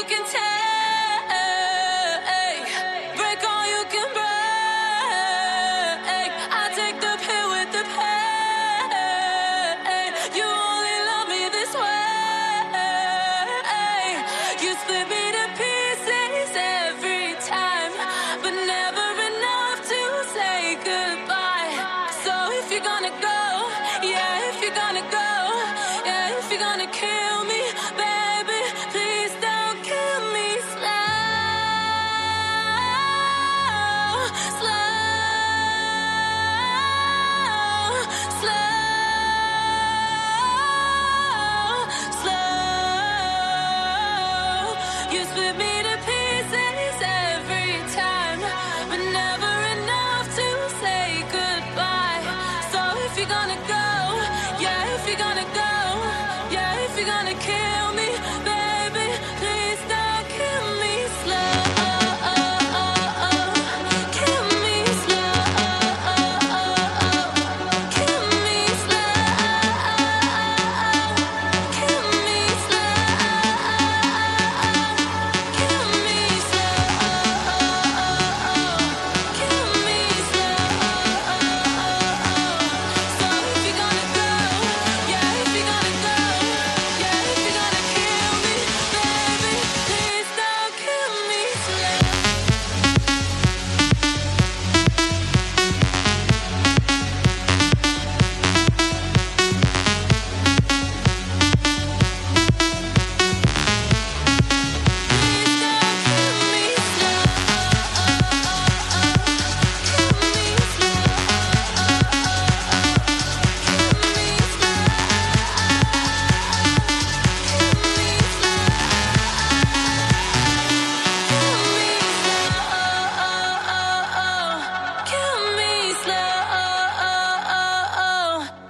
you can take. Break all you can break. I take the pill with the pain. You only love me this way. You split me to pieces every time, but never enough to say goodbye. So if you're gonna go, yeah, if you're gonna go, yeah, if you're gonna kill me, baby, please don't kill me slow, slow, slow, slow. You split me